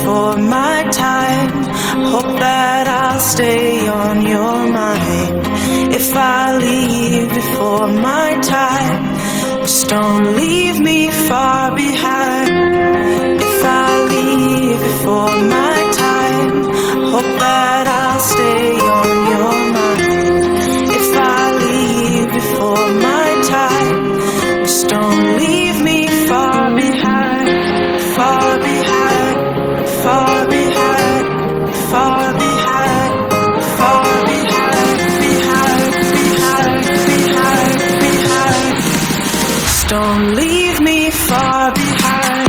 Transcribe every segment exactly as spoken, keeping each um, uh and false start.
before my time. Hope that I'll stay on your mind. If I leave before my time, just don't leave me far behind. If I leave before my time, hope that I'll stay on your mind. If I leave before my time, just don't leave me far behind, far behind, far behind, far behind, far behind, behind, behind, behind, behind. Just don't leave me far behind.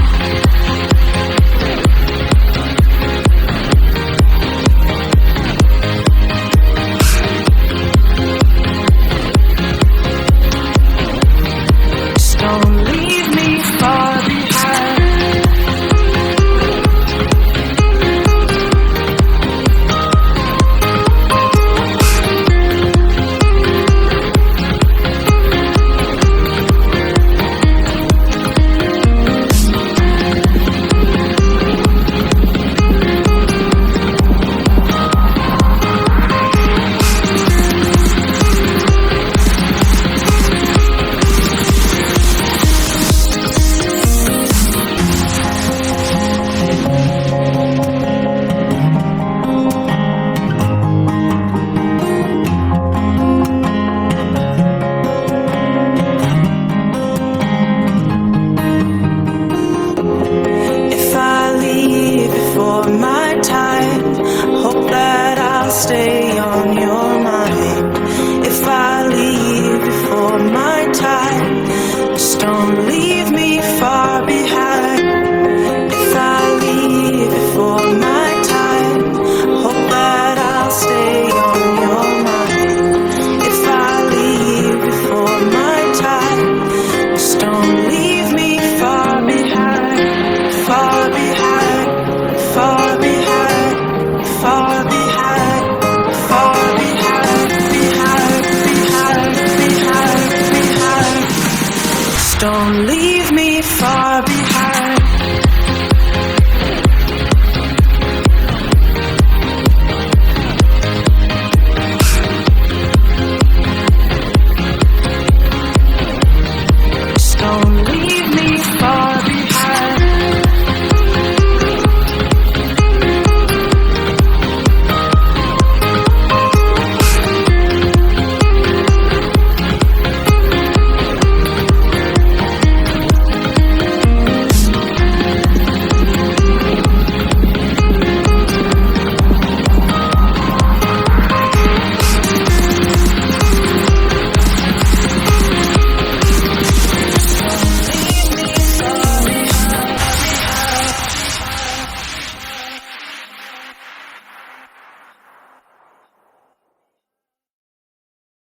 Stay